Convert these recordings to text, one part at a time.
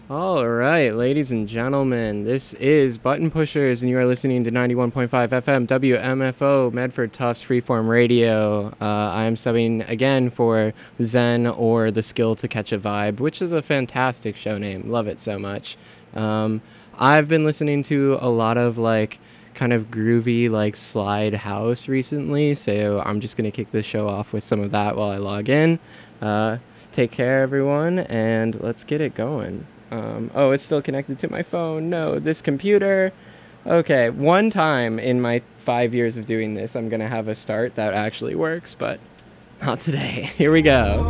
All right, ladies and gentlemen, this is Button Pushers, and you are listening to 91.5 FM WMFO Medford Tufts Freeform Radio. I am subbing again for Zen, or The Skill to Catch a Vibe, which is a fantastic show name. Love it so much. I've been listening to a lot of kind of groovy slide house recently, so I'm just gonna kick the show off with some of that while I log in. Take care, everyone, and let's get it going. Oh, it's still connected to my phone. No, this computer. Okay, one time in my 5 years of doing this, I'm gonna have a start that actually works, but not today. Here we go.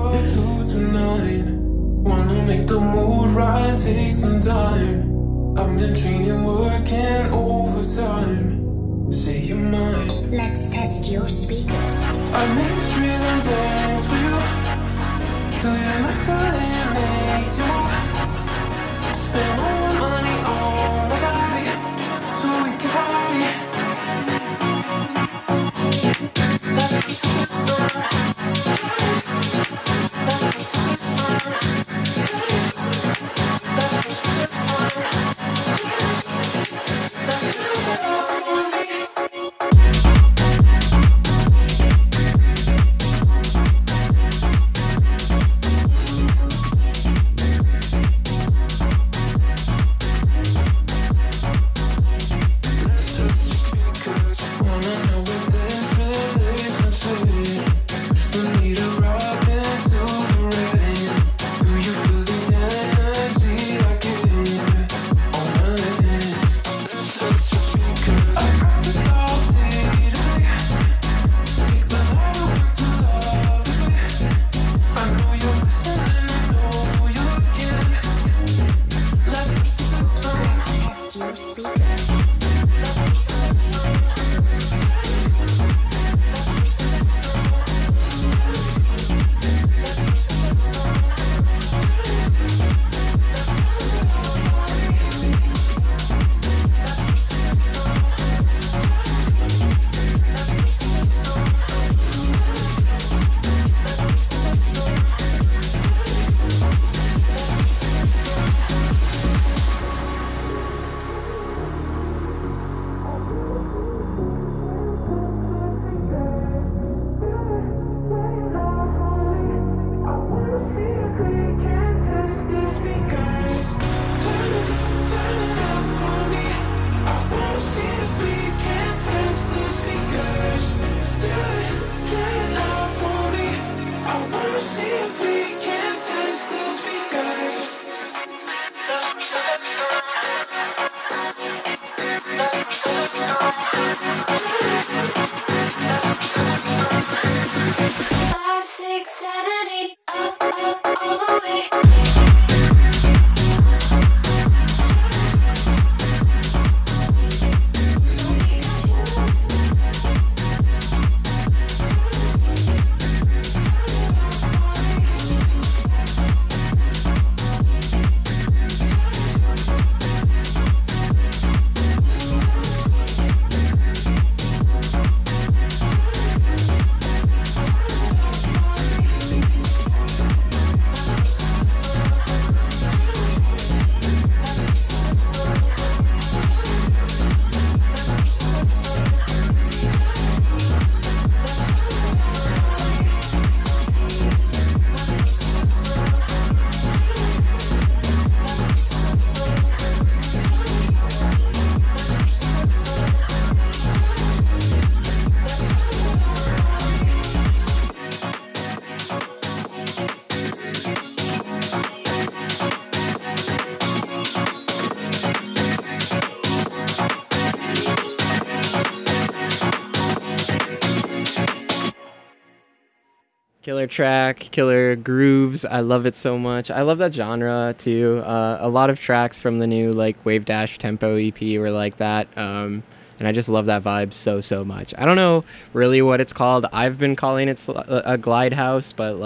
Wanna make the mood right, take some time. I've been training, working overtime. Say you're mine. Let's test your speakers. I make this rhythm dance for you. Till you like the makes you. Spend all my money on the body, so we can party. That's what it's done. That's what it's done. That's what it's done. That's what it's done for me. Killer track, killer grooves. I love it so much. I love that genre too. A lot of tracks from the new Wave Dash Tempo EP were like that. And I just love that vibe so much. I don't know really what it's called. I've been calling it a glide house, but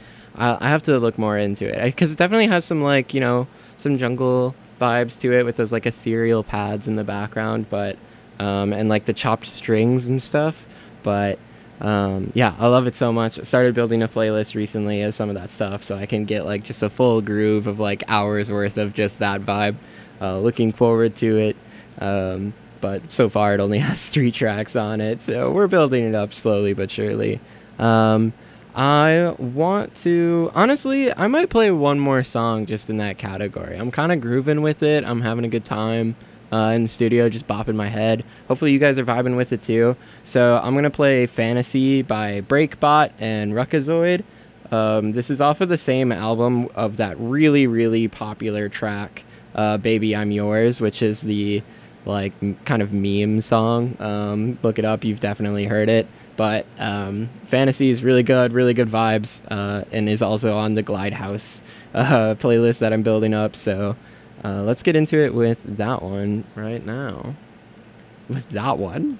I have to look more into it because it definitely has some some jungle vibes to it with those ethereal pads in the background, but and the chopped strings and stuff. But Yeah, I love it so much. I started building a playlist recently of some of that stuff so I can get like just a full groove of like hours worth of just that vibe. Looking forward to it. But so far it only has 3 tracks on it, so we're building it up slowly but surely. Um, I want to honestly, I might play one more song just in that category. I'm kind of grooving with it. I'm having a good time in the studio, just bopping my head. Hopefully, you guys are vibing with it too. So I'm gonna play "Fantasy" by Breakbot and Ruckazoid. This is off of the same album of that really, really popular track, "Baby I'm Yours," which is the like kind of meme song. Look it up; you've definitely heard it. But Fantasy is really good vibes, and is also on the Glide House playlist that I'm building up. So let's get into it with that one right now. With that one?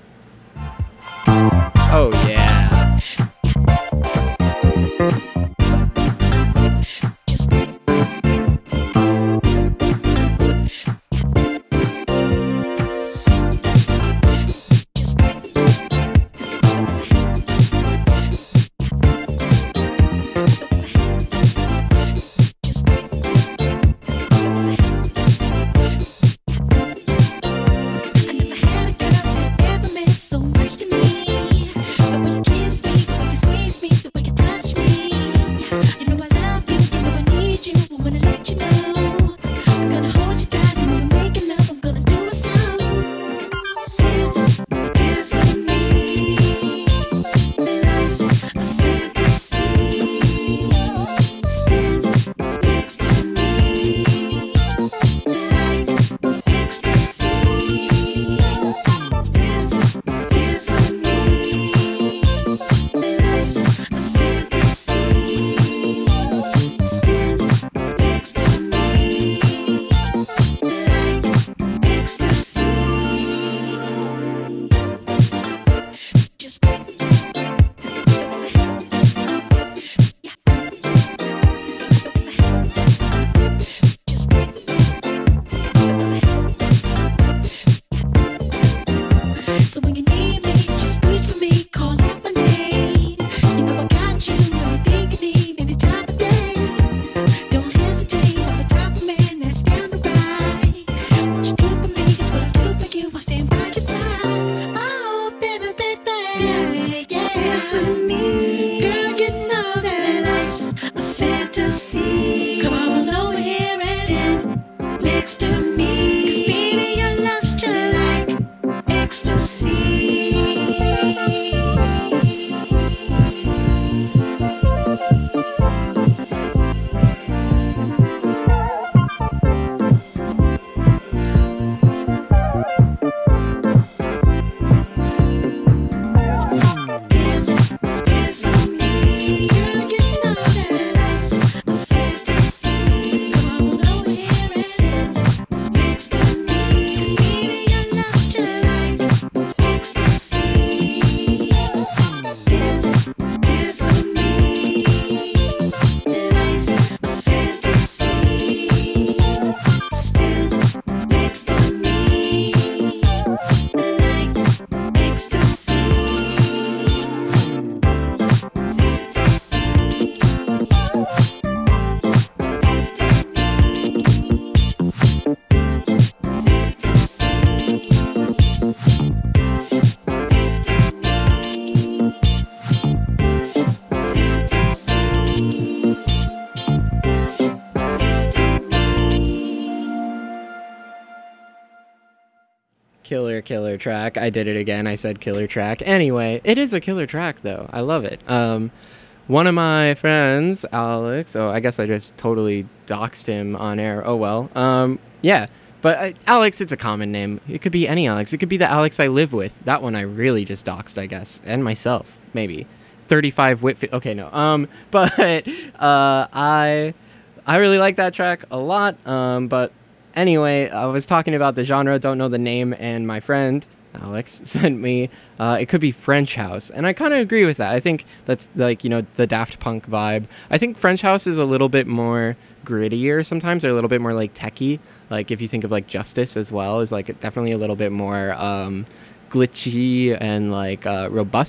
Oh, yeah. So much to me, the way you kiss me, the way you squeeze me, the way you touch me. You know I love you, you know I need you. I wanna let you know I'm gonna hold you tight, and when we're making love, I'm gonna do it slow. Dance, dance with me. Life's a fantasy. Stand next to me, like ecstasy. Dance with me, life's a fantasy. Stand next to me, like ecstasy. Just so when you need me, just reach for me, call out my name. You know I got you, everything you need, any time of day. Don't hesitate, I'm the type of man that's down to ride. What you do for me is what I do for you, I stand by your side. Oh, baby, baby, dance, yeah, dance with me. Girl, you know that life's a fantasy. Come on over here and stand next to me. 'Cause baby, your love's just like ecstasy. Dance, dance with me. Girl, you know that life's a fantasy. Come on over here and stand next to me. 'Cause baby, your love's just like ecstasy. Dance, dance with me. Life's a fantasy. Stand next to me, like ecstasy. Killer track. I did it again. I said killer track. Anyway, it is a killer track though. I love it. One of my friends, Alex. Oh, I guess I just totally doxed him on air. Oh well. Yeah. But Alex, it's a common name. It could be any Alex. It could be the Alex I live with. That one I really just doxed, I guess, and myself maybe. 35 Whitfield. Okay, no. But I really like that track a lot. But anyway, I was talking about the genre, don't know the name, and my friend Alex sent me it could be French House, and I kind of agree with that. I think that's like, you know, the Daft Punk vibe. I think French House is a little bit more grittier sometimes, or a little bit more like techie. Like if you think of like Justice as well, is like definitely a little bit more glitchy and like robust.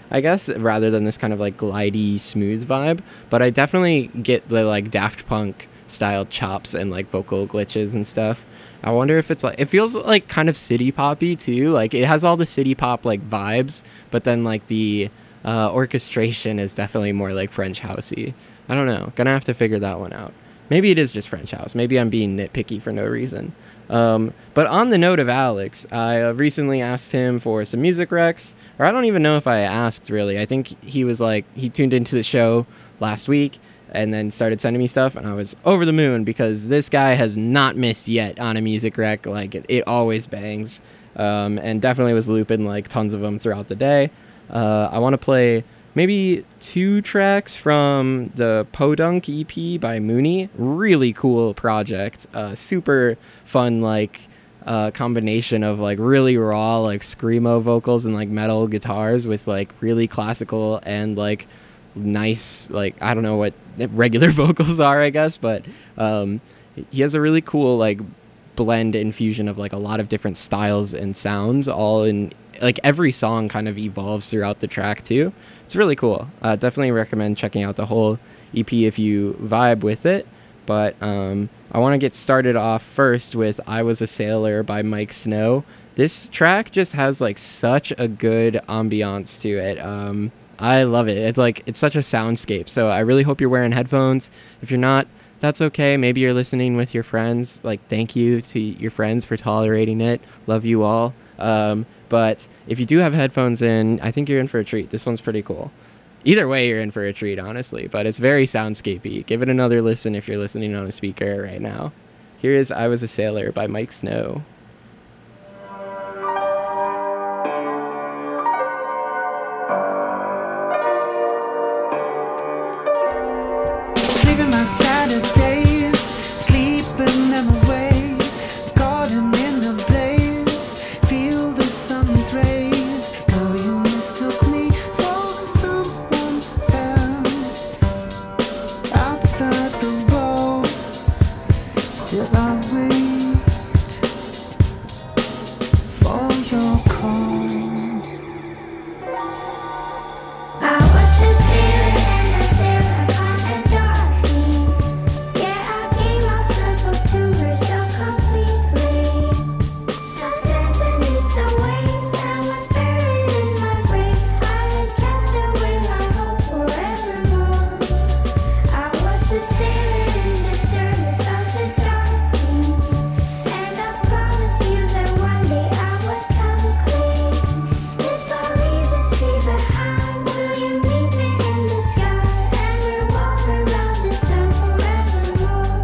I guess, rather than this kind of like glidey, smooth vibe. But I definitely get the like Daft Punk style chops and like vocal glitches and stuff. I wonder if it's like, it feels like kind of city poppy too. Like it has all the city pop like vibes, but then like the orchestration is definitely more like French housey. I don't know. Gonna have to figure that one out. Maybe it is just French house. Maybe I'm being nitpicky for no reason. But on the note of Alex, I recently asked him for some music recs, or I don't even know if I asked really. I think he was like, he tuned into the show last week and then started sending me stuff, and I was over the moon because this guy has not missed yet on a music rec. Like it always bangs, and definitely was looping like tons of them throughout the day. I want to play maybe 2 tracks from the Podunk EP by Mooney. Really cool project. Super fun, like combination of like really raw like screamo vocals and like metal guitars with like really classical and like nice, like I don't know what regular vocals are, I guess, but he has a really cool like blend infusion of like a lot of different styles and sounds, all in like every song kind of evolves throughout the track too. It's really cool. Definitely recommend checking out the whole EP if you vibe with it. But I want to get started off first with I Was a Sailor by Mike Snow. This track just has like such a good ambiance to it. I love it. It's such a soundscape. So I really hope you're wearing headphones. If you're not, that's okay. Maybe you're listening with your friends. Like, thank you to your friends for tolerating it. Love you all. But if you do have headphones in, I think you're in for a treat. This one's pretty cool. Either way, you're in for a treat, honestly. But it's very soundscapey. Give it another listen if you're listening on a speaker right now. Here is I Was a Sailor by Mike Snow. Sleeping my Saturdays, sleeping them away, garden in the blaze, feel the sun's rays. Girl, you mistook me for someone else. Outside the walls, still I wait for your call. I was a sailor and I sailed upon a dark sea. Yeah, I gave myself up to her so completely. I sat beneath the waves and was buried in my grave. I had cast away my hope forevermore. I was a sailor in the service of the dark moon, and I promised you that one day I would come clean. If I leave the sea behind, will you meet me in the sky? And we'll walk around the sun forevermore.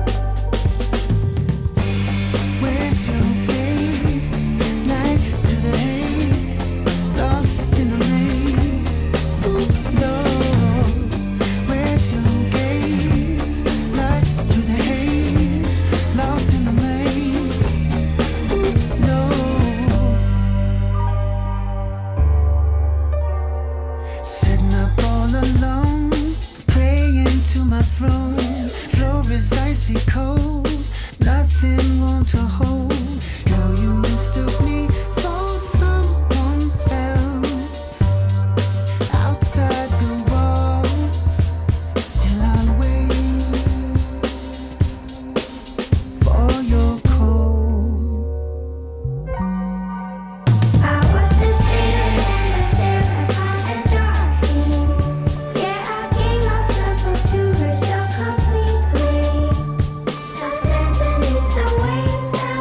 Where's your gaze? Night to the haze, lost in a maze. Ooh, no. Where's your gaze? Night through the haze, lost in the maze. Ooh, no. Sitting up all alone, praying to my throne. Floor is icy cold, nothing warm to hold. Girl, you mistook me for someone else. Outside the walls, still I wait for your call. I was a sailor and I sailed upon a dark sea. Yeah, I gave myself up to her so completely. I sat beneath the waves and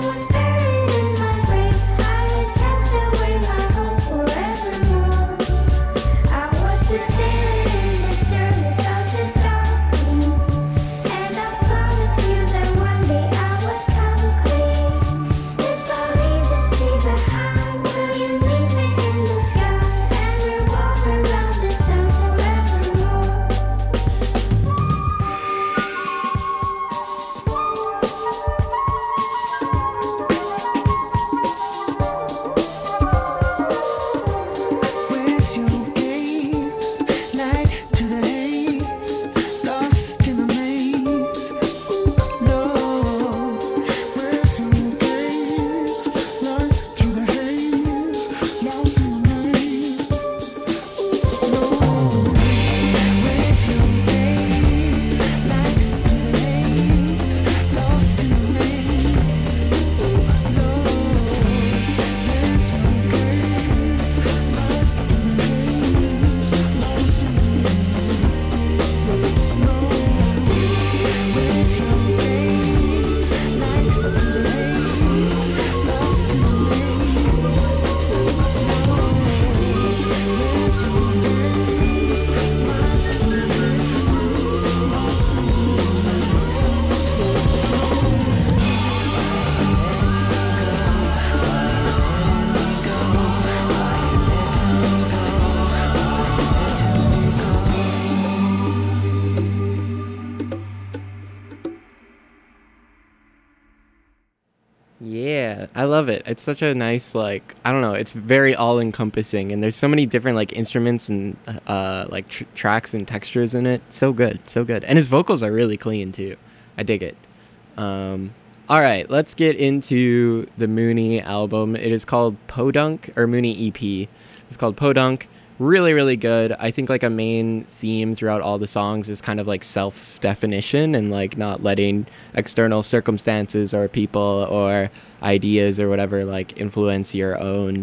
Yeah, I love it. It's such a nice, like, I don't know, it's very all encompassing, and there's so many different like instruments and like tracks and textures in it. So good, so good. And his vocals are really clean too. I dig it. All right, let's get into the Mooney album. It is called Podunk, or Mooney EP. It's called Podunk. Really, really good. I think like a main theme throughout all the songs is kind of like self-definition and like not letting external circumstances or people or ideas or whatever like influence your own,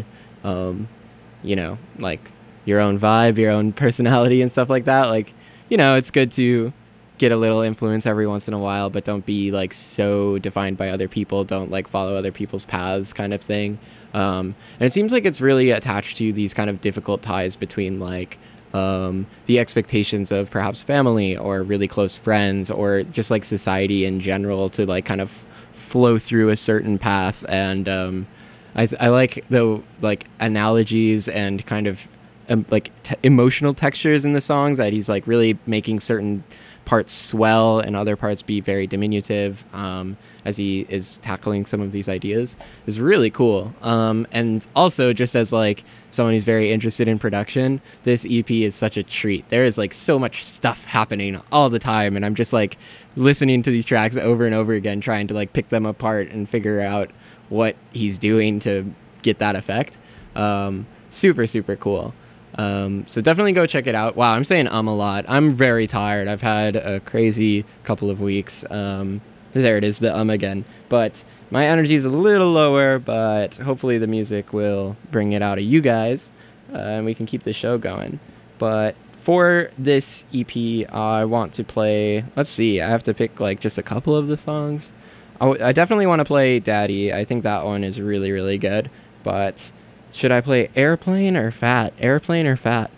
like your own vibe, your own personality and stuff like that. Like, it's good to get a little influence every once in a while, but don't be like so defined by other people. Don't like follow other people's paths kind of thing. And it seems like it's really attached to these kind of difficult ties between like the expectations of perhaps family or really close friends or just like society in general to like kind of flow through a certain path. And I like the like analogies and kind of emotional textures in the songs, that he's like really making certain parts swell and other parts be very diminutive as he is tackling some of these ideas is really cool. And also, just as like someone who's very interested in production, this EP is such a treat. There is like so much stuff happening all the time, and I'm just like listening to these tracks over and over again, trying to like pick them apart and figure out what he's doing to get that effect. Super, super cool. So definitely go check it out. Wow, I'm saying a lot. I'm very tired. I've had a crazy couple of weeks. There it is, the again. But my energy is a little lower, but hopefully the music will bring it out of you guys, and we can keep the show going. But for this EP, I want to play, let's see, I have to pick like just a couple of the songs. I definitely want to play Daddy. I think that one is really, really good. But should I play Airplane or Fat? Airplane or Fat?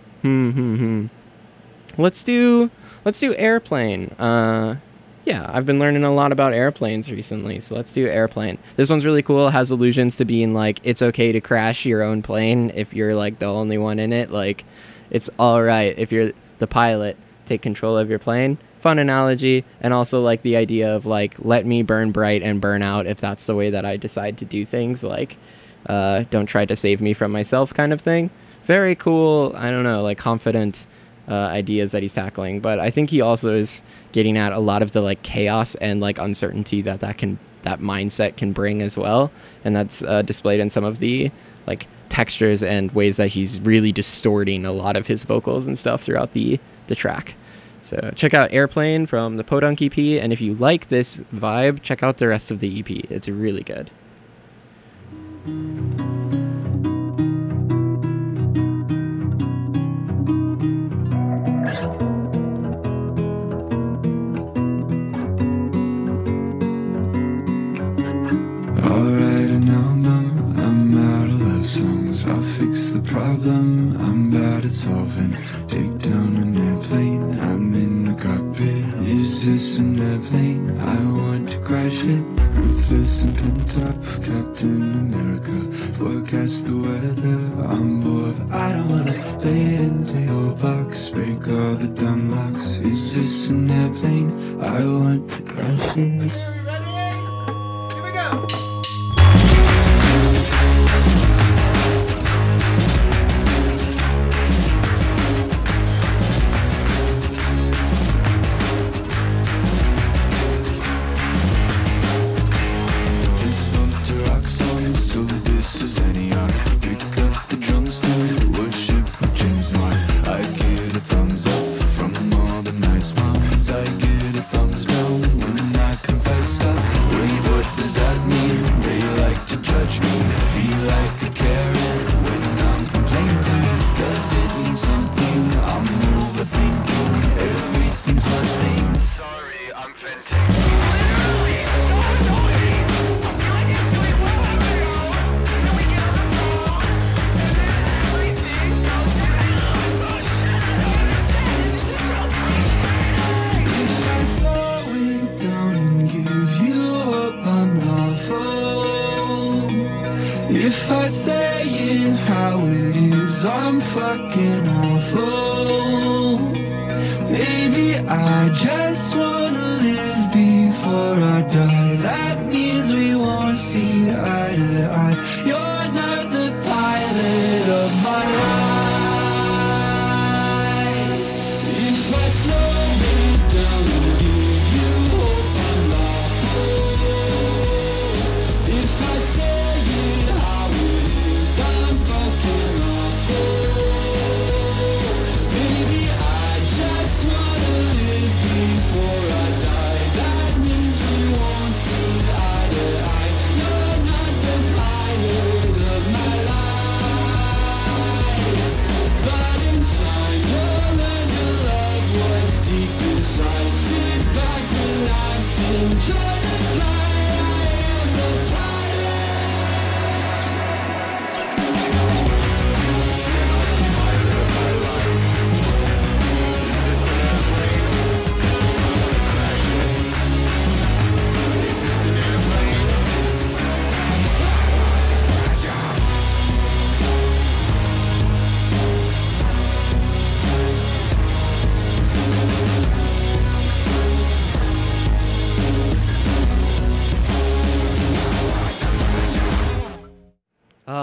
Let's do Airplane. Yeah, I've been learning a lot about airplanes recently, so let's do Airplane. This one's really cool. It has allusions to being like, it's okay to crash your own plane if you're like the only one in it. Like, it's all right if you're the pilot, take control of your plane. Fun analogy. And also like the idea of like, let me burn bright and burn out if that's the way that I decide to do things. Like, don't try to save me from myself kind of thing. Very cool, I don't know, like confident ideas that he's tackling. But I think he also is getting at a lot of the like chaos and like uncertainty that mindset can bring as well. And that's displayed in some of the like textures and ways that he's really distorting a lot of his vocals and stuff throughout the track. So check out Airplane from the Podunk EP, and if you like this vibe, check out the rest of the EP. It's really good. I'll write an album, I'm out of love songs. I'll fix the problem, I'm bad at solving. Take down an airplane, I'm in the cockpit. Is this an airplane? I want to crash it. Ruthless and pent up, Captain America. Forecast the weather, I'm bored. I don't wanna play into your box. Break all the dumb locks. Is this an airplane? I want to crash it. If I say it how it is, I'm fucking awful. Maybe I just wanna live before I die. That means we won't see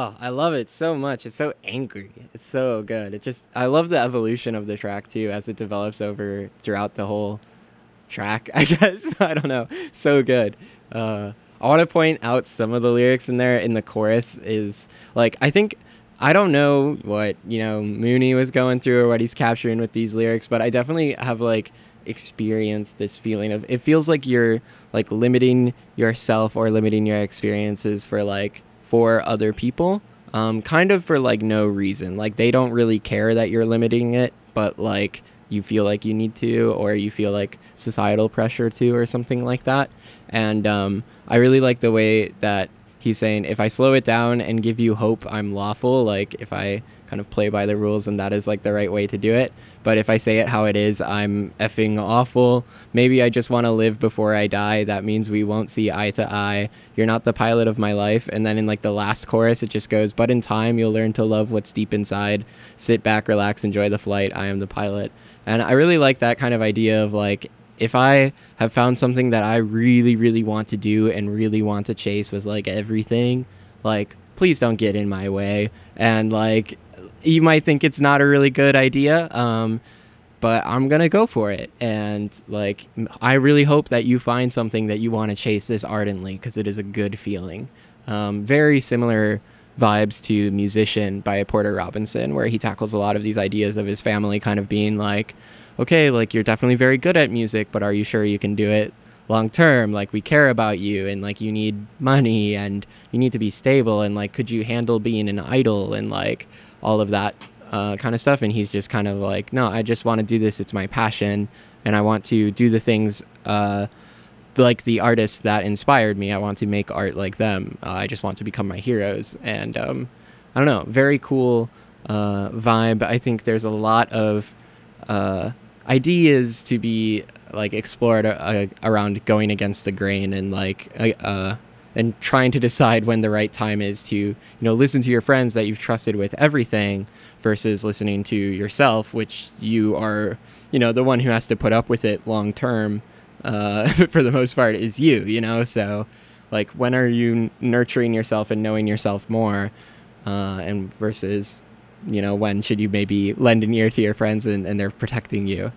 Oh, I love it so much. It's so angry. It's so good. I love the evolution of the track too as it develops over throughout the whole track, I guess. I don't know. So good. I want to point out some of the lyrics in there in the chorus is like, I don't know what, Mooney was going through or what he's capturing with these lyrics, but I definitely have like experienced this feeling of, it feels like you're like limiting yourself or limiting your experiences for other people, kind of for like no reason. Like they don't really care that you're limiting it, but like you feel like you need to, or you feel like societal pressure to, or something like that. And I really like the way that he's saying, if I slow it down and give you hope, I'm lawful. Like if I kind of play by the rules, and that is like the right way to do it. But if I say it how it is, I'm effing awful. Maybe I just want to live before I die. That means we won't see eye to eye. You're not the pilot of my life. And then in like the last chorus, it just goes, but in time you'll learn to love what's deep inside. Sit back, relax, enjoy the flight. I am the pilot. And I really like that kind of idea of like, if I have found something that I really, really want to do and really want to chase with like everything, like, please don't get in my way. And like, you might think it's not a really good idea, but I'm going to go for it. And like, I really hope that you find something that you want to chase this ardently, because it is a good feeling. Very similar vibes to Musician by Porter Robinson, where he tackles a lot of these ideas of his family kind of being like, okay, like you're definitely very good at music, but are you sure you can do it long term? Like we care about you, and like you need money, and you need to be stable, and like could you handle being an idol, and like all of that kind of stuff. And he's just kind of like, no, I just want to do this. It's my passion, and I want to do the things like the artists that inspired me. I want to make art like them. I just want to become my heroes. And I don't know, very cool vibe. I think there's a lot of ideas to be like explored around going against the grain, and like and trying to decide when the right time is to listen to your friends that you've trusted with everything, versus listening to yourself, which you are the one who has to put up with it long term. For the most part is you. So like, when are you nurturing yourself and knowing yourself more, and versus when should you maybe lend an ear to your friends and they're protecting you.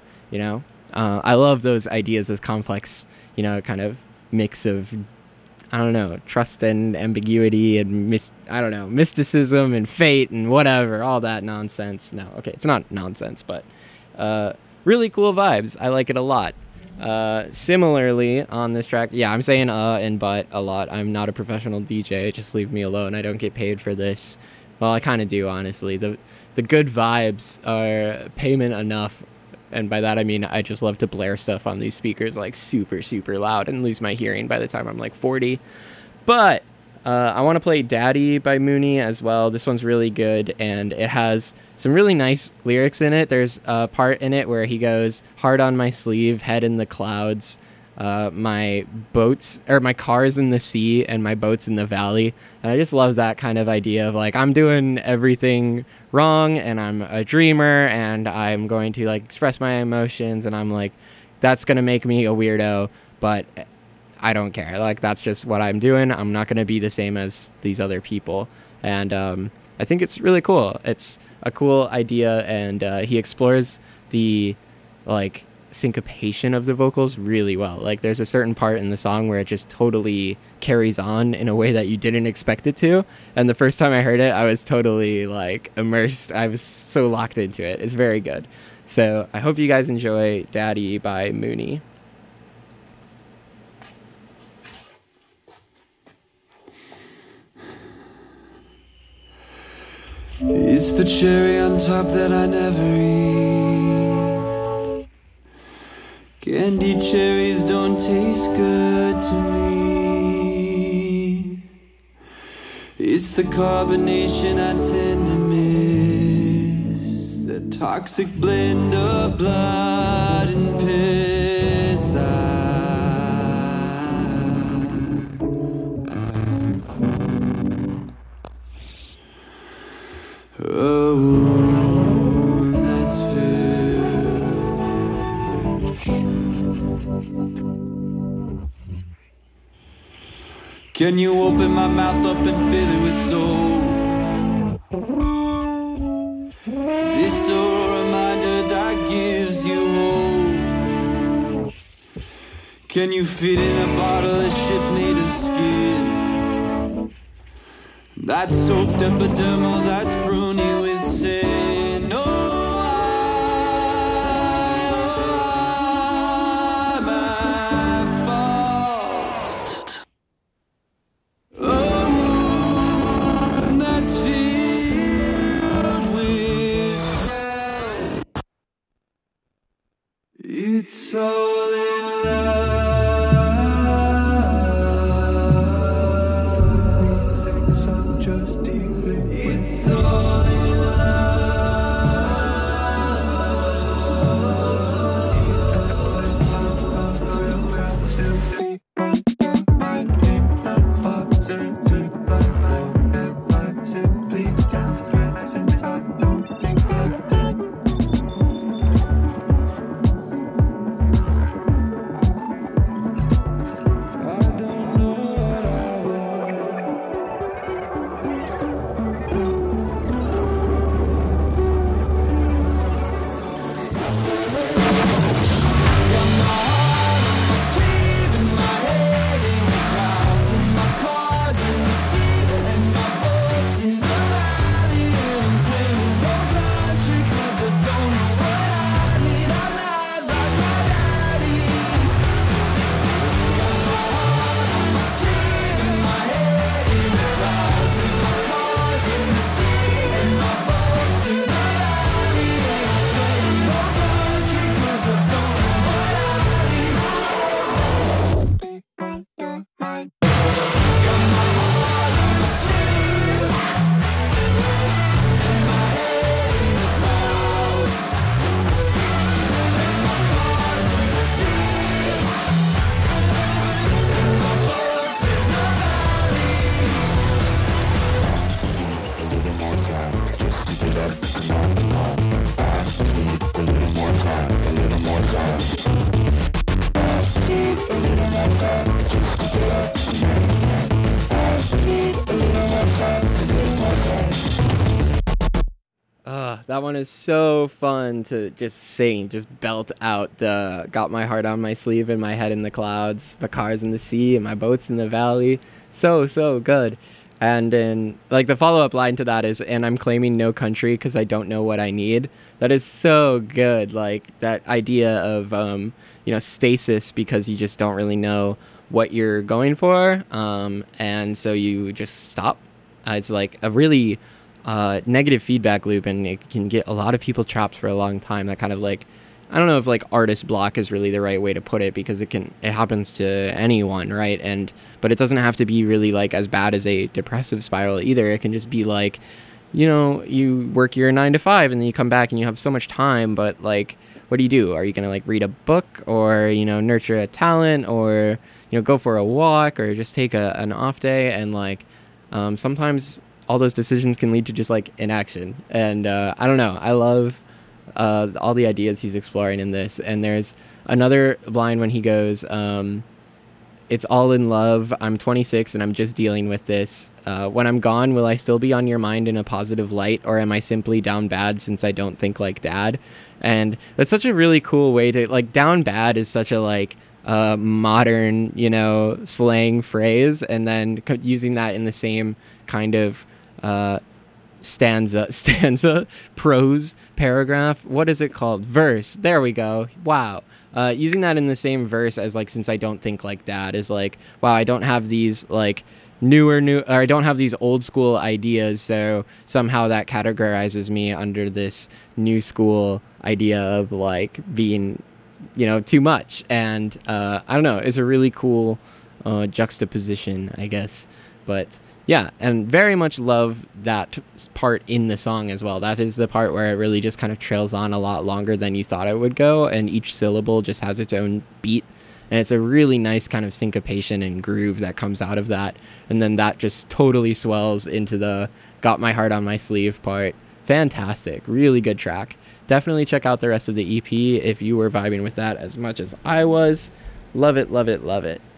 I love those ideas as complex kind of mix of, I don't know, trust and ambiguity and mysticism and fate and whatever, all that nonsense. No, okay, it's not nonsense, but really cool vibes. I like it a lot. Similarly on this track, yeah, I'm saying and but a lot. I'm not a professional DJ. Just leave me alone. I don't get paid for this. Well, I kind of do, honestly. The good vibes are payment enough. And by that, I mean, I just love to blare stuff on these speakers like super, super loud and lose my hearing by the time I'm like 40. But I want to play Daddy by Mooney as well. This one's really good, and it has some really nice lyrics in it. There's a part in it where he goes, heart on my sleeve, head in the clouds, my car's in the sea and my boat's in the valley. And I just love that kind of idea of like, I'm doing everything wrong and I'm a dreamer and I'm going to like express my emotions, and I'm like, that's going to make me a weirdo, but I don't care. Like, that's just what I'm doing. I'm not going to be the same as these other people. And I think it's really cool. It's a cool idea, and he explores the like syncopation of the vocals really well. Like, there's a certain part in the song where it just totally carries on in a way that you didn't expect it to. And the first time I heard it, I was totally like immersed. I was so locked into it. It's very good. So I hope you guys enjoy Daddy by Mooney. It's the cherry on top that I never eat. Candied cherries don't taste good to me. It's the carbonation I tend to miss. The toxic blend of blood and piss. Oh, that's fish. Can you open my mouth up and fill it with soul? Can you fit in a bottle of shit made of skin? That soaked epidermal that's pruny with sin. Oh, my fault. Oh, that's filled with. It's all in love. Don't need sex, I'm just dealing with It's all in That one is so fun to just sing, just belt out the got my heart on my sleeve and my head in the clouds, my cars in the sea and my boats in the valley. So good. And then, like, the follow-up line to that is, and I'm claiming no country because I don't know what I need. That is so good. Like, that idea of, stasis because you just don't really know what you're going for. And so you just stop. It's like a really negative feedback loop, and it can get a lot of people trapped for a long time. That kind of like, I don't know if like artist block is really the right way to put it, because it happens to anyone, right? But it doesn't have to be really like as bad as a depressive spiral either. It can just be like, you work your 9 to 5 and then you come back and you have so much time, but like, what do? Are you gonna like read a book, or nurture a talent, or go for a walk, or just take an off day? And like sometimes all those decisions can lead to just like inaction. And I don't know, I love all the ideas he's exploring in this. And there's another line when he goes, it's all in love, I'm 26 and I'm just dealing with this. When I'm gone, will I still be on your mind in a positive light, or am I simply down bad since I don't think like dad? And that's such a really cool way to, like, down bad is such a like modern slang phrase, and then using that in the same kind of stanza prose paragraph, what is it called, verse, there we go, wow. Using that in the same verse as like, since I don't think like dad, is like, wow, I don't have these like or I don't have these old school ideas, so somehow that categorizes me under this new school idea of like being too much. And I don't know, it's a really cool juxtaposition, I guess. But yeah, and very much love that part in the song as well. That is the part where it really just kind of trails on a lot longer than you thought it would go, and each syllable just has its own beat. And it's a really nice kind of syncopation and groove that comes out of that. And then that just totally swells into the got my heart on my sleeve part. Fantastic. Really good track. Definitely check out the rest of the EP if you were vibing with that as much as I was. Love it, love it, love it.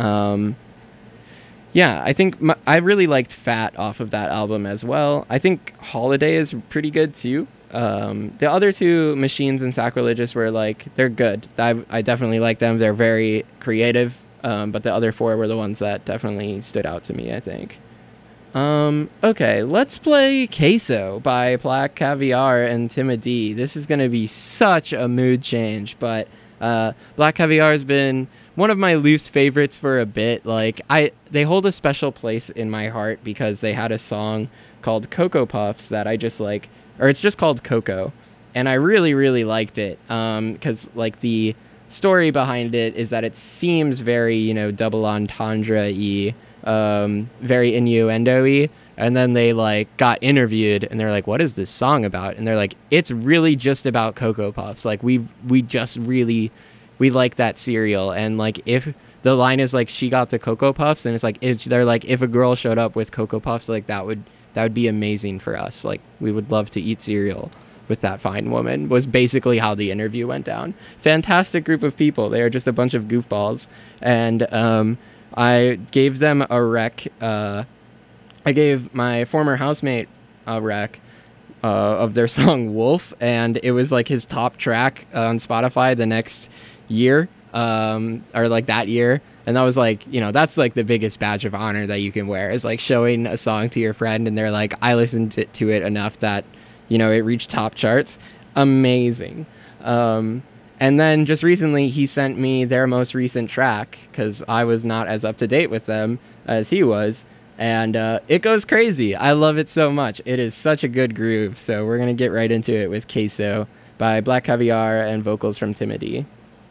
Yeah, I think I really liked Fat off of that album as well. I think Holiday is pretty good too. The other two, Machines and Sacrilegious, were like, they're good. I definitely like them. They're very creative. But the other four were the ones that definitely stood out to me, I think. Okay, let's play Queso by Black Caviar and Timid D. This is going to be such a mood change, but Black Caviar has been one of my loose favorites for a bit. Like, they hold a special place in my heart because they had a song called Cocoa Puffs that I just like, or it's just called Cocoa, and I really, really liked it, because, like, the story behind it is that it seems very, you know, double entendre-y, very innuendo-y, and then they, like, got interviewed, and they're like, what is this song about? And they're like, it's really just about Cocoa Puffs. Like, we like that cereal, and, like, if the line is, like, she got the Cocoa Puffs, and it's like, they're like, if a girl showed up with Cocoa Puffs, like, that would be amazing for us. Like, we would love to eat cereal with that fine woman, was basically how the interview went down. Fantastic group of people. They are just a bunch of goofballs. And I gave them a rec. I gave my former housemate a rec of their song Wolf, and it was like his top track on Spotify the next year, or like that year. And that was like, you know, that's like the biggest badge of honor that you can wear, is like showing a song to your friend and they're like, I listened to it enough that, you know, it reached top charts. Amazing. And then just recently he sent me their most recent track, because I was not as up to date with them as he was. And it goes crazy. I love it so much. It is such a good groove. So we're going to get right into it with Queso by Black Caviar and vocals from Timothy.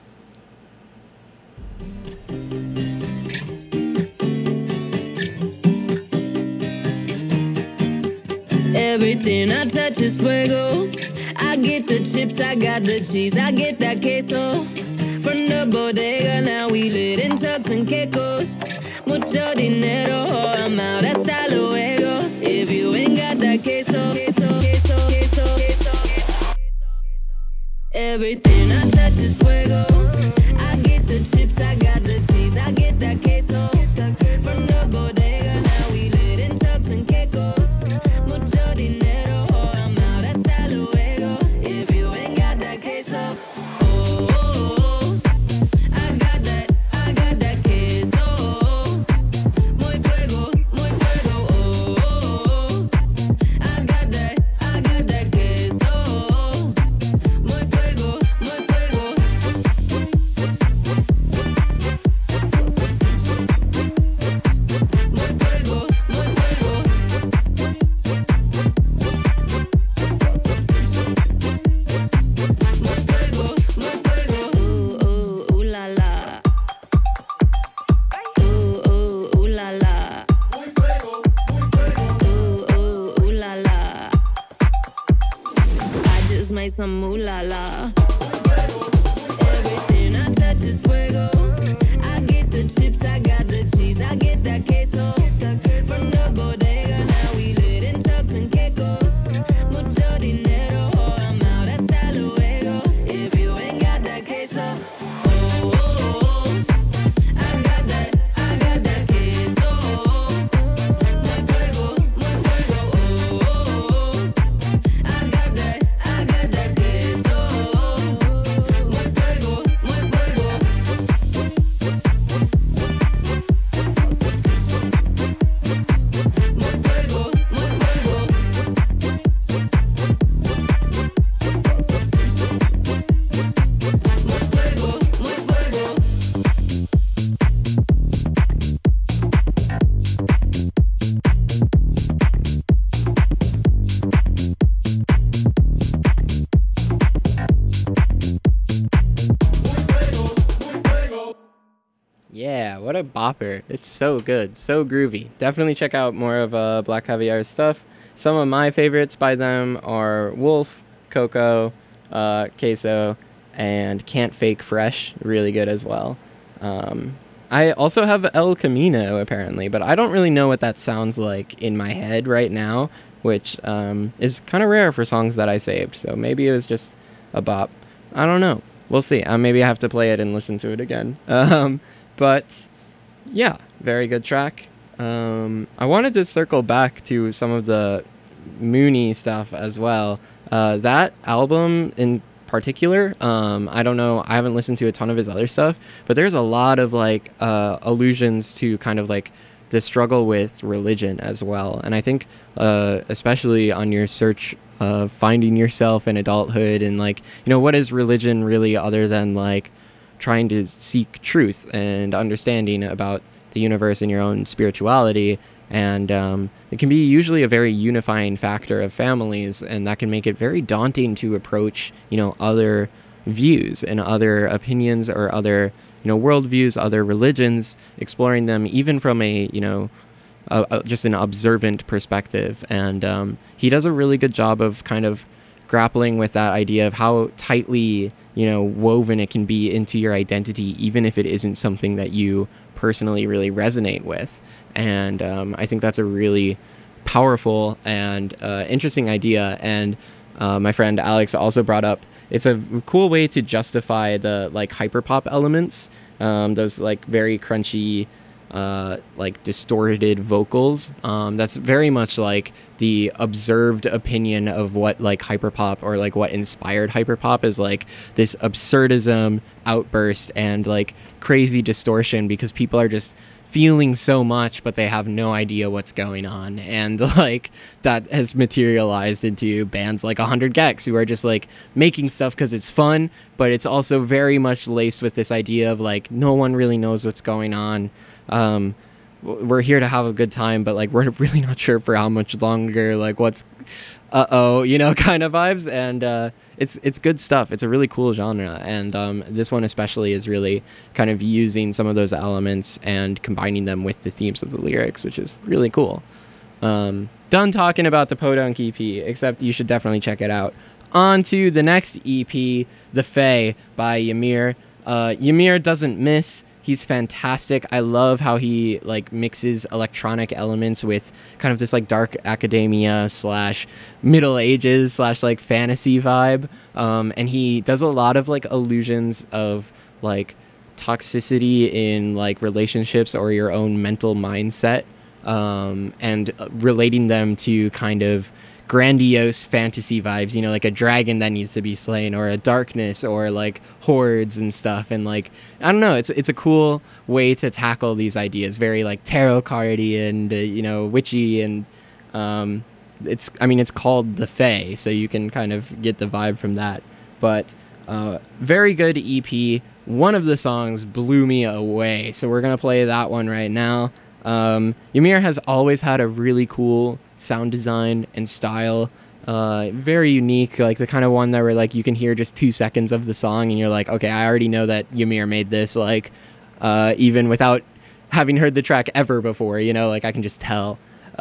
Everything I touch is fuego. I get the chips, I got the cheese, I get that queso. From the bodega, now we lit in Turks and Caicos. Mucho dinero, oh, I'm out, hasta luego. If you ain't got that queso, queso, queso, queso, queso. Everything I touch is fuego. I get the chips, I got the cheese, I get that queso. From the bodega, now we lit in Turks and Caicos. Mucho dinero, oh, I'm out, hasta luego. If you ain't got that queso, oh, oh, oh. I got that queso. Muy fuego, oh, oh, oh. I got that queso. Muy fuego, muy fuego. Muy fuego, muy fuego. Muy fuego, muy fuego. Ooh la la. Ooh la la. Ooh la la. I just made some moolah la. Everything I touch is fuego. I get the chips, I got the cheese, I get that queso. From the bodega, now we lit in Turks and Caicos. Mucho dinero, oh, I'm out, hasta luego. If you ain't got that queso, oh, oh, oh. I got that queso. Muy fuego, oh, oh, oh. I got that queso. Muy fuego, muy fuego. Muy fuego, muy fuego. Muy fuego, muy fuego. Yeah, what a bopper. It's so good, so groovy. Definitely check out more of Black Caviar's stuff. Some of my favorites by them are Wolf, Coco, Queso, and Can't Fake Fresh. Really good as well. I also have El Camino, apparently, but I don't really know what that sounds like in my head right now, which is kind of rare for songs that I saved. So maybe it was just a bop. I don't know. We'll see. Maybe I have to play it and listen to it again. But yeah, very good track. I wanted to circle back to some of the Mooney stuff as well. That album in particular, I don't know, I haven't listened to a ton of his other stuff, but there's a lot of like allusions to kind of like the struggle with religion as well. And I think especially on your search of finding yourself in adulthood and like, you know, what is religion really other than like trying to seek truth and understanding about the universe and your own spirituality. And it can be usually a very unifying factor of families, and that can make it very daunting to approach, you know, other views and other opinions or other, you know, worldviews, other religions, exploring them even from a, you know, just an observant perspective. And he does a really good job of kind of grappling with that idea of how tightly, you know, woven it can be into your identity, even if it isn't something that you personally really resonate with. And I think that's a really powerful and interesting idea. And my friend Alex also brought up, it's a cool way to justify the like hyperpop elements, those like very crunchy, like distorted vocals. That's very much like the observed opinion of what like hyperpop or like what inspired hyperpop is, like this absurdism outburst and like crazy distortion because people are just feeling so much, but they have no idea what's going on. And like that has materialized into bands like 100 Gex, who are just like making stuff because it's fun, but it's also very much laced with this idea of like no one really knows what's going on. We're here to have a good time, but like we're really not sure for how much longer, like what's you know, kind of vibes. And it's good stuff. It's a really cool genre, and this one especially is really kind of using some of those elements and combining them with the themes of the lyrics, which is really cool. Done talking about the Podunk EP, except you should definitely check it out. On to the next EP, The Fae by Ymir. Ymir doesn't miss. He's fantastic. I love how he like mixes electronic elements with kind of this like dark academia / Middle Ages / like fantasy vibe. And he does a lot of like allusions of like toxicity in like relationships or your own mental mindset, and relating them to kind of grandiose fantasy vibes, you know, like a dragon that needs to be slain, or a darkness, or like hordes and stuff. And like, I don't know, it's a cool way to tackle these ideas, very like tarot cardy and you know, witchy. And it's called The Fae, so you can kind of get the vibe from that. But very good EP. One of the songs blew me away, so we're gonna play that one right now. Ymir has always had a really cool sound design and style, very unique, like the kind of one that where like you can hear just 2 seconds of the song and you're like, okay, I already know that Ymir made this, like even without having heard the track ever before, you know, like I can just tell.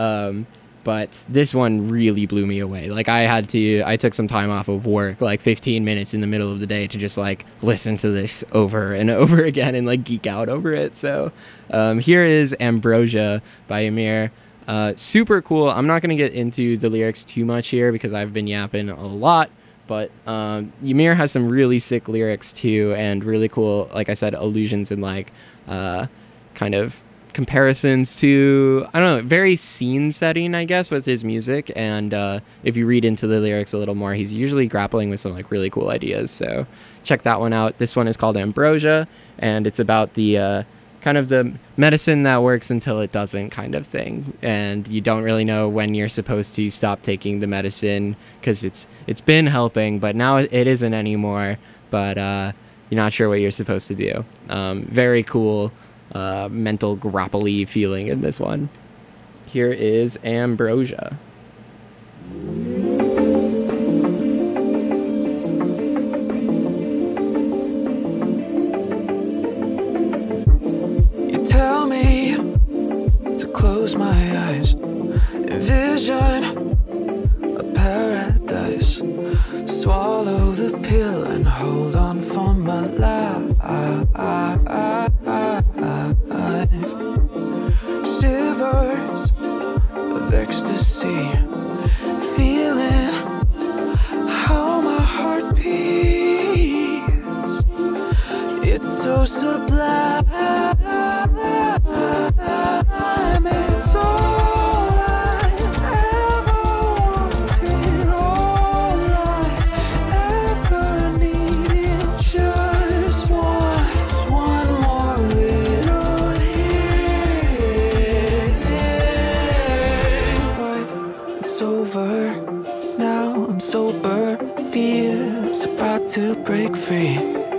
But this one really blew me away. Like I took some time off of work, like 15 minutes in the middle of the day, to just like listen to this over and over again and like geek out over it. So here is Ambrosia by Ymir. Super cool. I'm not going to get into the lyrics too much here because I've been yapping a lot, but Ymir has some really sick lyrics too, and really cool, like I said, allusions and like kind of comparisons to, I don't know, very scene setting, I guess, with his music. And if you read into the lyrics a little more, he's usually grappling with some like really cool ideas. So check that one out. This one is called Ambrosia, and it's about the kind of the medicine that works until it doesn't kind of thing. And you don't really know when you're supposed to stop taking the medicine because it's been helping, but now it isn't anymore. But you're not sure what you're supposed to do. Very cool mental grapply feeling in this one. Here is Ambrosia. You tell me to close my eyes, envision a paradise, swallow the pill and hold on for my life. Shivers of ecstasy, feeling how my heart beats. It's so sublime, it's all I ever to break free.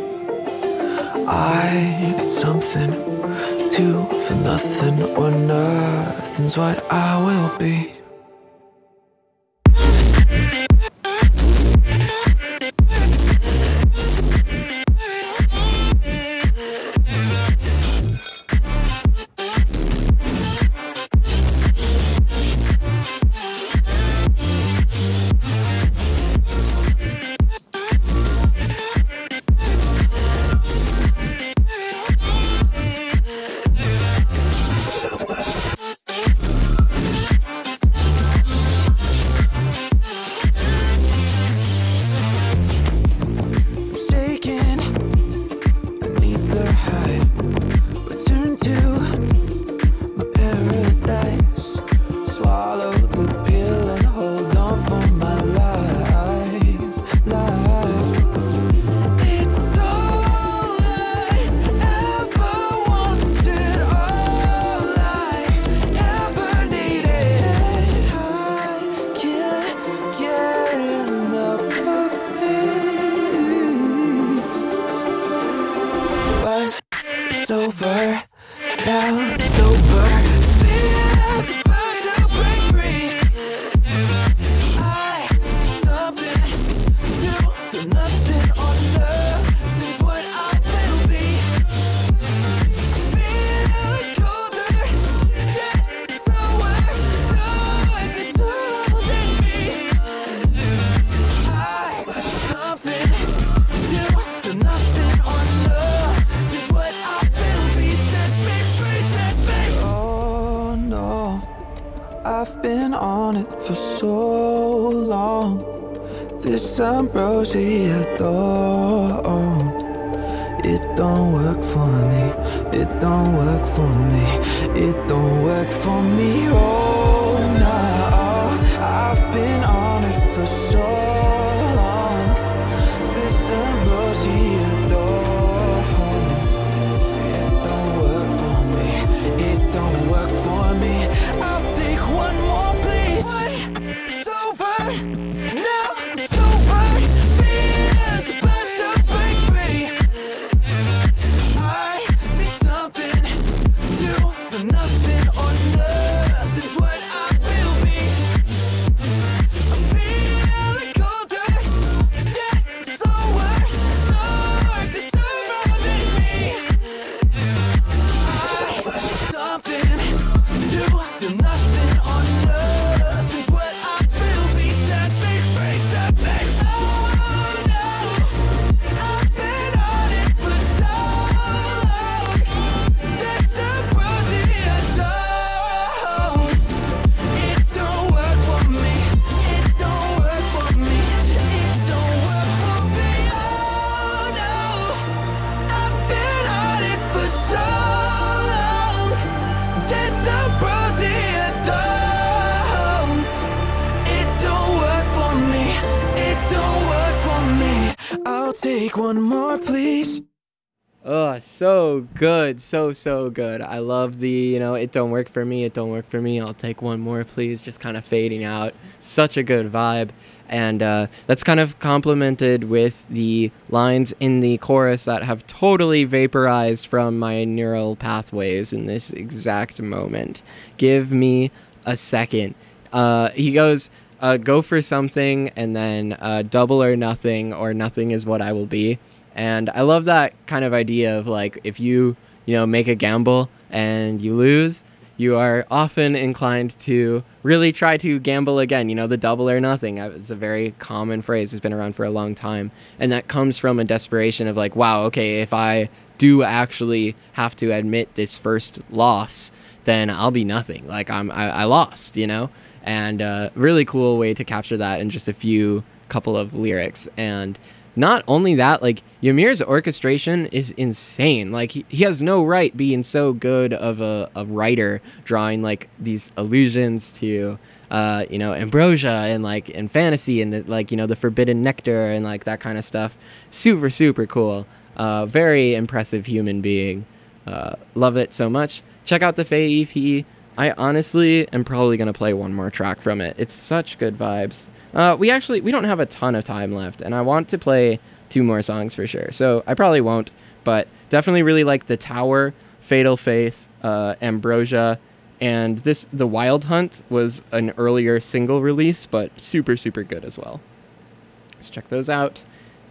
I need something to feel nothing, or nothing's what I will be. Shaking beneath the high, return to my paradise. Swallow the pill and hold on for my life. It's all I ever wanted, all I ever needed. I can't get enough of this. But it's over now, sober. Feels about to break free. I need something to feel nothing on love. This is what I will be. Feel colder, get slower. Dark is surrounding me. I need something to feel nothing on love. This is what I will be. Set me free, set me. Oh no, I've been on it for so long. This ambrosia don't. It don't work for me. It don't work for me. It don't work for me. Oh no, I've been on it for so long. This ambrosia don't. It don't work for me. It don't work for me. I'll take one more, please. It's over now. It's over. Feels about to break free. I need something to feel nothing or nothing's what I will be. I feel colder, get slower. Dark is surrounding me. I need something to feel nothing or nothing's what I will be. Set me free, set me. Oh no, I've been on it for so long. This ambrosia don't. It don't work for me. It don't work for me. It don't work for me. Oh no, I've been on it for so long. This ambrosia don't. It don't work for me. It don't work for me. I'll take one more, please. Oh, so good. So good. I love the, it don't work for me. It don't work for me. I'll take one more, please. Just kind of fading out. Such a good vibe. And that's kind of complemented with the lines in the chorus that have totally vaporized from my neural pathways in this exact moment. Give me a second. He goes, go for something, and then double or nothing is what I will be. And I love that kind of idea of like, if you make a gamble and you lose, you are often inclined to really try to gamble again. The double or nothing. It's a very common phrase. It's been around for a long time. And that comes from a desperation of like, wow, okay, if I do actually have to admit this first loss, then I'll be nothing. Like I lost, And really cool way to capture that in just a couple of lyrics. And not only that, like Ymir's orchestration is insane. Like he has no right being so good of a writer, drawing like these allusions to ambrosia and fantasy and the forbidden nectar and like that kind of stuff. Super cool. Very impressive human being. Love it so much. Check out the Faye EP. I honestly am probably gonna play one more track from it. It's such good vibes. We don't have a ton of time left, and I want to play 2 more songs for sure. So I probably won't, but definitely really like The Tower, Fatal Faith, Ambrosia, and The Wild Hunt was an earlier single release, but super, super good as well. Let's check those out.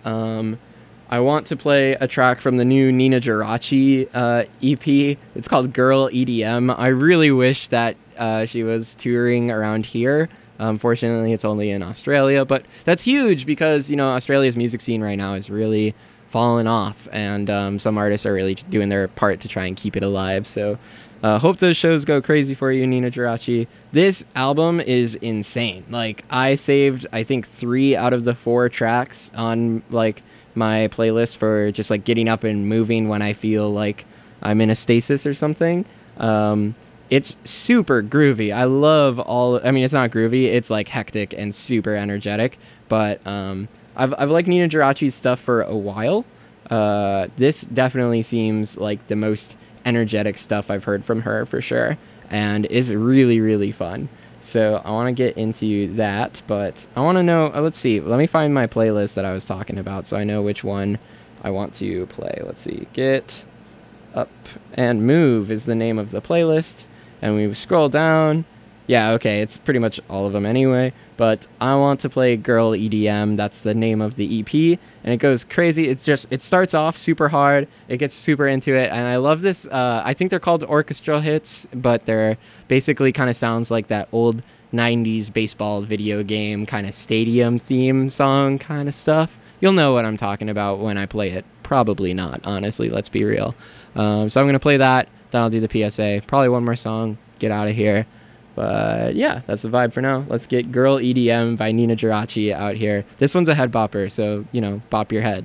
I want to play a track from the new Nina Geraci EP. It's called Girl EDM. I really wish that she was touring around here. Unfortunately, it's only in Australia, but that's huge because, you know, Australia's music scene right now is really fallen off, and some artists are really doing their part to try and keep it alive. So hope those shows go crazy for you, Nina Geraci. This album is insane. Like, I saved, I think, 3 out of the 4 tracks on, like, my playlist for just, like, getting up and moving when I feel like I'm in a stasis or something. It's super groovy. I love I mean, it's not groovy. It's, like, hectic and super energetic. But I've liked Nina Geraci's stuff for a while. This definitely seems like the most energetic stuff I've heard from her for sure, and is really, really fun. So I want to get into that, but I want to know, let's see, let me find my playlist that I was talking about so I know which one I want to play. Let's see, Get Up and Move is the name of the playlist, and we scroll down. Yeah, okay, it's pretty much all of them anyway, but I want to play Girl EDM. That's the name of the EP, and it goes crazy. It starts off super hard, it gets super into it, and I love this. I think they're called orchestral hits, but they're basically kind of sounds like that old 90s baseball video game kind of stadium theme song kind of stuff. You'll know what I'm talking about when I play it. Probably not, honestly, let's be real. So I'm going to play that, then I'll do the PSA. Probably one more song, get out of here. But yeah, that's the vibe for now. Let's get Girl EDM by Nina Geraci out here. This one's a head bopper, so, you know, bop your head.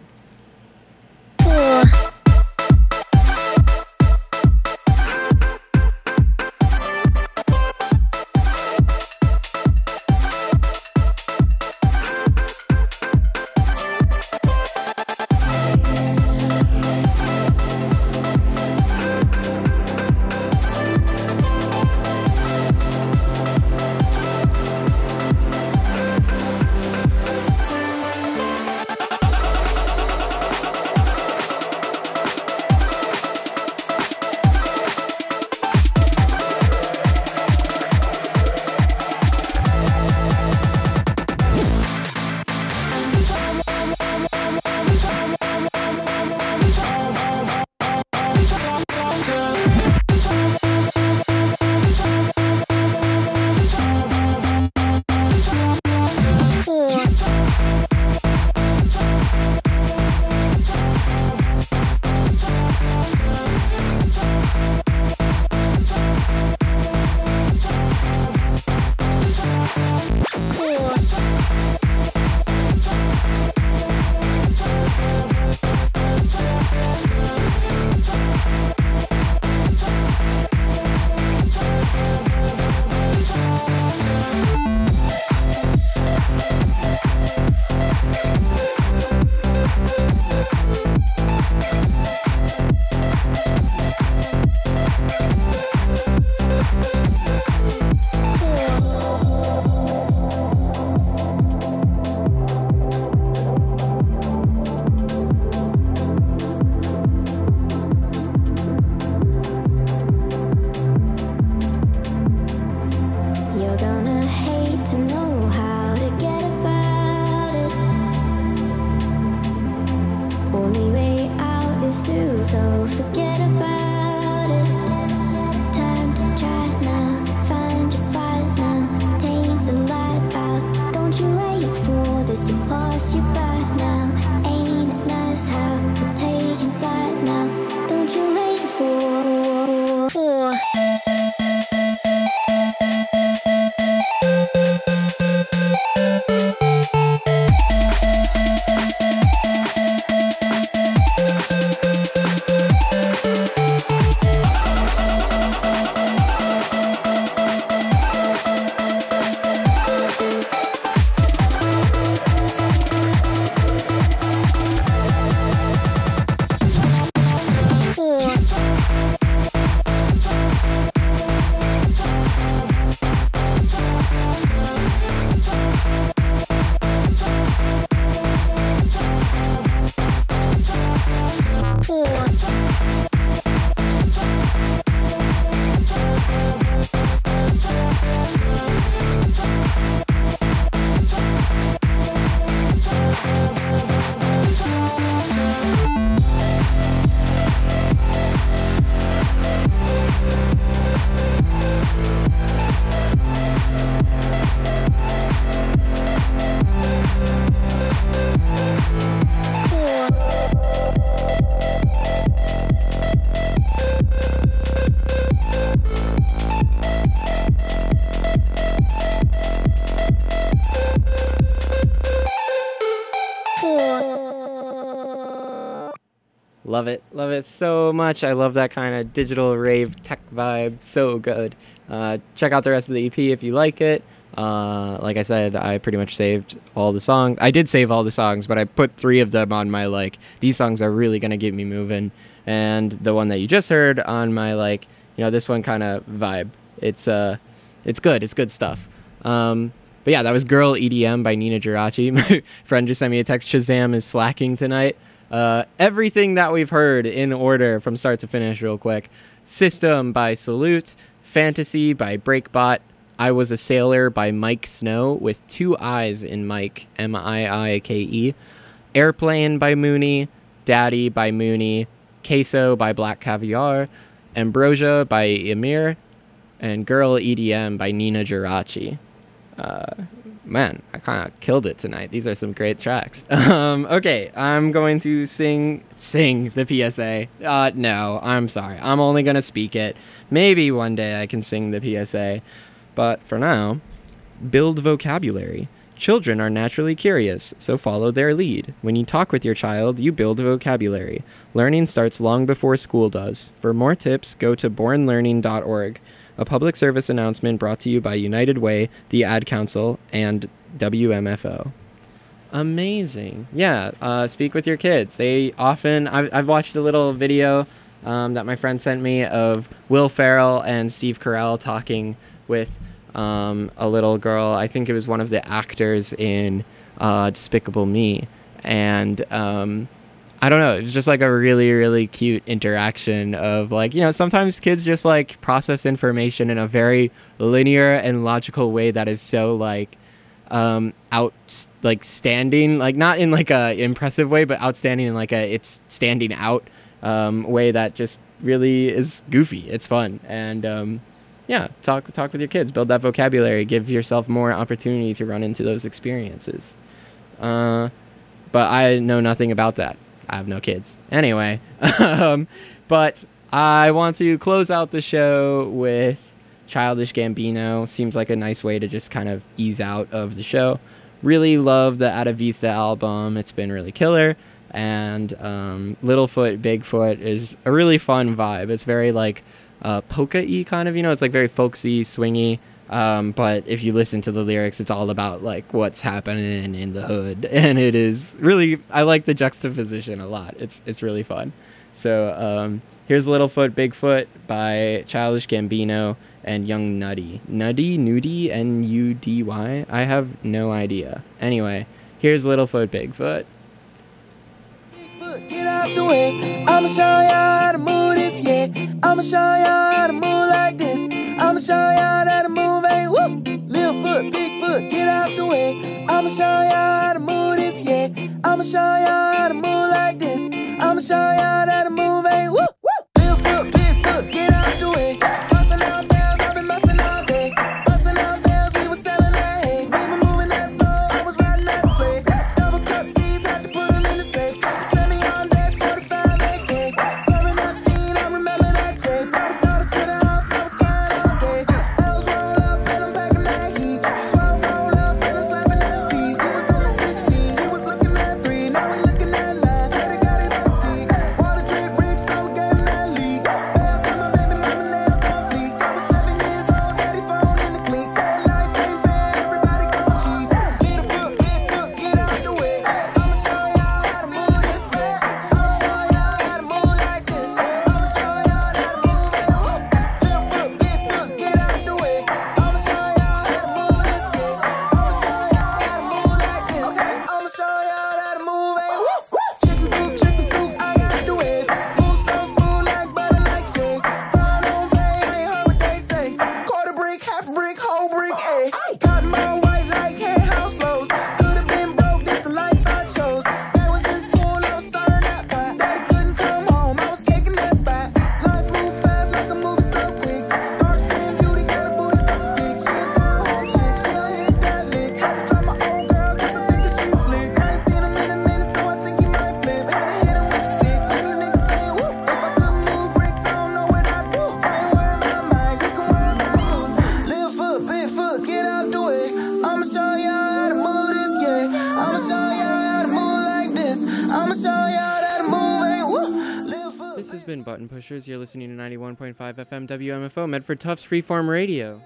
love it. Love it so much. I love that kind of digital rave tech vibe. So good. Check out the rest of the EP if you like it. Like I said, I pretty much saved all the songs. I did save all the songs, but I put 3 of them on my, like, these songs are really going to get me moving. And the one that you just heard on my, like, you know, this one kind of vibe. It's good. It's good stuff. But yeah, that was Girl EDM by Nina Geraci. My friend just sent me a text. Shazam is slacking tonight. Everything that we've heard in order from start to finish real quick. System by Salute. Fantasy by Breakbot. I Was a Sailor by Mike Snow with 2 I's in Mike. Miike. Airplane by Mooney. Daddy by Mooney. Queso by Black Caviar. Ambrosia by Emir. And Girl EDM by Nina Geraci. Man, I kind of killed it tonight. These are some great tracks. Okay, I'm going to sing the PSA. No, I'm sorry. I'm only going to speak it. Maybe one day I can sing the PSA. But for now, build vocabulary. Children are naturally curious, so follow their lead. When you talk with your child, you build vocabulary. Learning starts long before school does. For more tips, go to bornlearning.org. A public service announcement brought to you by United Way, the Ad Council, and WMFO. Amazing. Yeah, speak with your kids. They often... I've watched a little video that my friend sent me of Will Ferrell and Steve Carell talking with a little girl. I think it was one of the actors in Despicable Me. And... I don't know, it was just like a really, really cute interaction of, like, you know, sometimes kids just like process information in a very linear and logical way that is so like standing, like not in like a impressive way, but outstanding in like a it's standing out way that just really is goofy. It's fun. And yeah, talk with your kids, build that vocabulary, give yourself more opportunity to run into those experiences. But I know nothing about that. I have no kids. Anyway, but I want to close out the show with Childish Gambino. Seems like a nice way to just kind of ease out of the show. Really love the Ada Vista album. It's been really killer. And Littlefoot, Bigfoot is a really fun vibe. It's very like polka-y kind of, you know, it's like very folksy, swingy. But if you listen to the lyrics, it's all about like what's happening in the hood, and it is really, I like the juxtaposition a lot. It's really fun. So here's Littlefoot, Bigfoot by Childish Gambino and Young Nuddy, Nuddy, N-U-D-Y. I have no idea. Anyway, here's Littlefoot, Bigfoot. Get out the way. I'ma show y'all how to move this, yeah. I'ma show y'all how to move like this. I'ma show y'all how to move, hey, whoop. Little foot, big foot, get out the way. I'ma show y'all how to move this, yeah. I'ma show y'all how to move like this. I'ma show y'all how to move, hey, whoop, whoop. Little foot, big foot, get out the way. Bustin' out bells, I've been bustin' all day. Bustin' out bells, we was selling that hay. We were moving that slow, I was riding that sleigh. Double cup C's, had to put them in the safe. Send me on deck, 45 AK. Serving that fiend, I remember that J. Brought a starter to the house, I was crying all day. L's roll up and I'm packing that heat. 12 roll up and I'm slapping that beat. He was on 16, he was looking at 3. Now we looking at 9. Had it got it on steep. Water drip rich, so we gave him that leak. Bells got my baby mama nails on fleek. I was 7 years old, daddy thrown in the cleats. Said life ain't fair, everybody gon' cheat. Little foot, big foot, get out the way. I'ma show y'all how to move this, yeah. I'ma show y'all how to move like this. I'ma show y'all how to move it, whoop. Little foot, big foot, get out the way. I'ma show y'all how to move this, yeah. I'ma show y'all how to move like this. I'ma show y'all how to move it, whoop, whoop. Chicken soup, I got the wave. Move so smooth like butter, like shake. Grind on play, I ain't heard what they say. Quarter brick, half brick, whole brick, ayy. Cotton ball white like head house flows. Could've been broke, this the life I chose. That was in school, I was stirring that pot. Daddy couldn't come home, I was taking that spot. Life moved fast like a movie so quick. Dark skin beauty, got a booty so thick. She a down-home chick, she don't hit that lick. Had to drop my old girl, cause I think that she slick. I ain't seen him in a minute, so I think he might flip. Had to hit him with the stick, and these niggas saying whoop. If I couldn't move bricks, I don't know what I'd do. I ain't worried about mine, you can worry about you. Little foot, big foot, get out the way. been Button Pushers. You're listening to 91.5 FM WMFO, Medford Tufts Freeform Radio.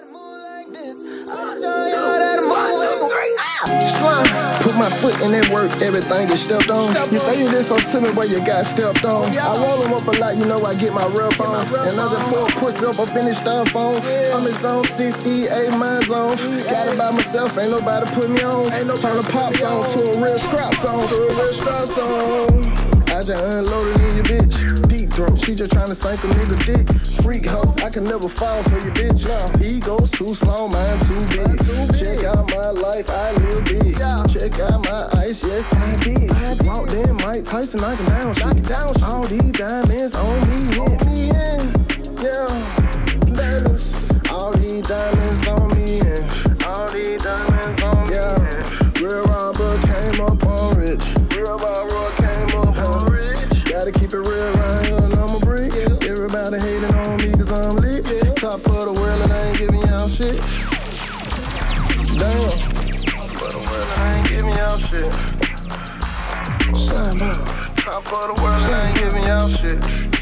Slime, put my foot in that work, everything is stepped on. You say you did so to me where you got stepped on. I roll them up a lot, you know I get my rep on. And I just pour a pussy up in this styrofoam. I'm in zone 6E, my zone. Got it by myself, ain't nobody put me on. Turn a pop song to a real scrap song. I just unloaded in your bitch. Deep throat, she just tryna sink a nigga dick. Freak hoe, I can never fall for your bitch. Ego's too small, mine too big. Check out my life, I live big. Check out my ice, yes I did. Walked in Mike Tyson, knock it down shit. All these diamonds on me, yeah. Diamonds. All these diamonds on me, yeah. All these diamonds on me, yeah. Real robber came up on rich. Real robber came up on rich. Gotta keep it real right here, and I'm a brick. Everybody hating on me cause I'm lit. Top of the world and I ain't giving y'all shit. Damn. Top of the world and I ain't giving y'all shit. Top of the world and I ain't giving y'all shit.